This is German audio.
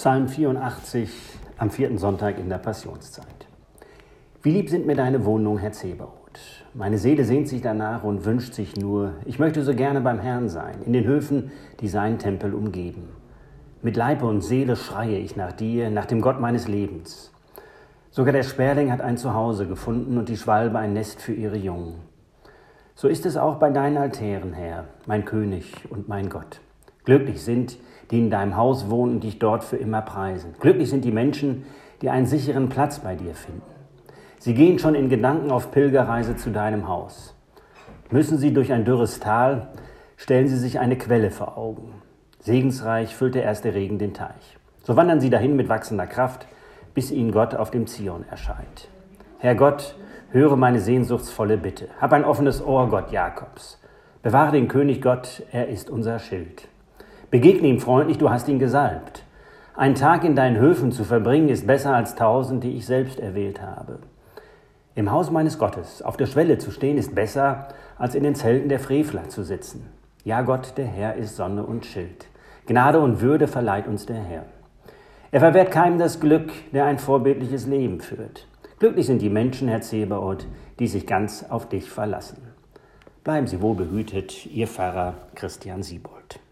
Psalm 84 am 4. Sonntag in der Passionszeit. Wie lieb sind mir deine Wohnungen, Herr Zebaoth. Meine Seele sehnt sich danach und wünscht sich nur, ich möchte so gerne beim Herrn sein, in den Höfen, die seinen Tempel umgeben. Mit Leib und Seele schreie ich nach dir, nach dem Gott meines Lebens. Sogar der Sperling hat ein Zuhause gefunden und die Schwalbe ein Nest für ihre Jungen. So ist es auch bei deinen Altären, Herr, mein König und mein Gott. Glücklich sind, die in deinem Haus wohnen und dich dort für immer preisen. Glücklich sind die Menschen, die einen sicheren Platz bei dir finden. Sie gehen schon in Gedanken auf Pilgerreise zu deinem Haus. Müssen sie durch ein dürres Tal, stellen sie sich eine Quelle vor Augen. Segensreich füllt der erste Regen den Teich. So wandern sie dahin mit wachsender Kraft, bis ihnen Gott auf dem Zion erscheint. Herr Gott, höre meine sehnsuchtsvolle Bitte. Hab ein offenes Ohr, Gott Jakobs. Bewahre den König Gott, er ist unser Schild. Begegne ihm freundlich, du hast ihn gesalbt. Einen Tag in deinen Höfen zu verbringen, ist besser als 1000, die ich selbst erwählt habe. Im Haus meines Gottes auf der Schwelle zu stehen, ist besser, als in den Zelten der Frevler zu sitzen. Ja, Gott, der Herr ist Sonne und Schild. Gnade und Würde verleiht uns der Herr. Er verwehrt keinem das Glück, der ein vorbildliches Leben führt. Glücklich sind die Menschen, Herr Zebaoth, die sich ganz auf dich verlassen. Bleiben Sie wohl behütet, Ihr Pfarrer Christian Siebold.